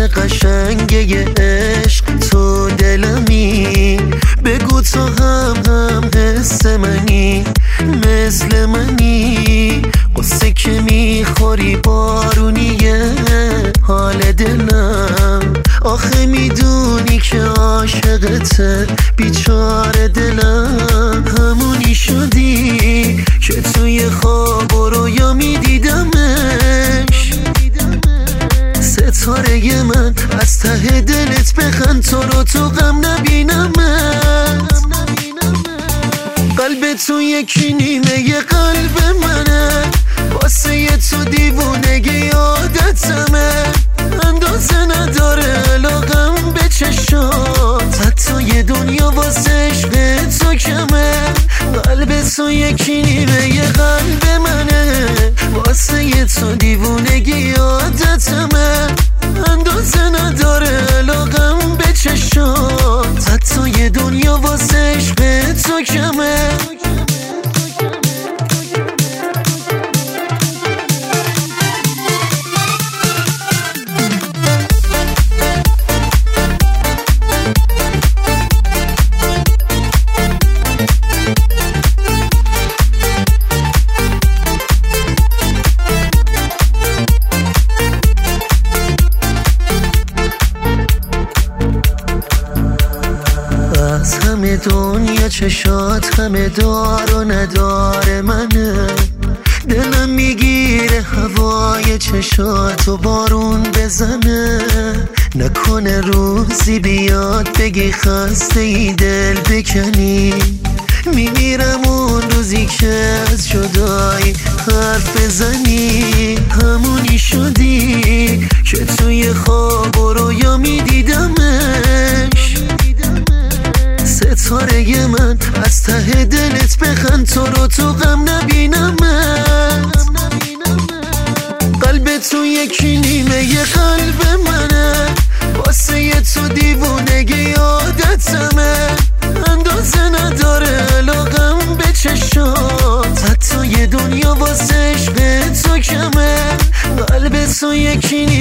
قشنگه عشق تو دلمی. بگو تو هم حس منی، مثل منی، قصه که میخوری بارونیه حال دلم. آخه میدونی که عاشقته بیچاره دلم. همونی شدی که توی خواب و رویا میدیدمش. ستاره من از ته دلت بخند، تو رو تو غم نبینمت. قلب تو یکی نیمه قلب منه، واسه تو دیوونگی عادتمه. اندازه نداره علاقم به چشات، حتی یه دنیا واسه عشق تو کمه. قلب تو یکی نیمه قلب منه، واسه تو دیوونگی عادتمه. اندازه نداره علاقم به چشات، حتی یه دنیا واسه عشق تو کمه. از همه دنیا چشات همه دار و ندار منه. دلم میگیره هوای چشات و بارون بزنه. نکنه روزی بیاد بگی خسته ای دل بکنی. میمیرم اون روزی که از جدایی حرف بزنی. همونی شدی که توی خواب و رویا میدیدمش. ستاره من از ته دلت بخند، تو رو تو غم نبینمت. قلب تو یکی نیمه قلب منه، واسه تو دیوونگی عادتمه. اندازه نداره علاقم به چشات، حتی یه دنیا واسه عشق تو کمه. قلب تو یکی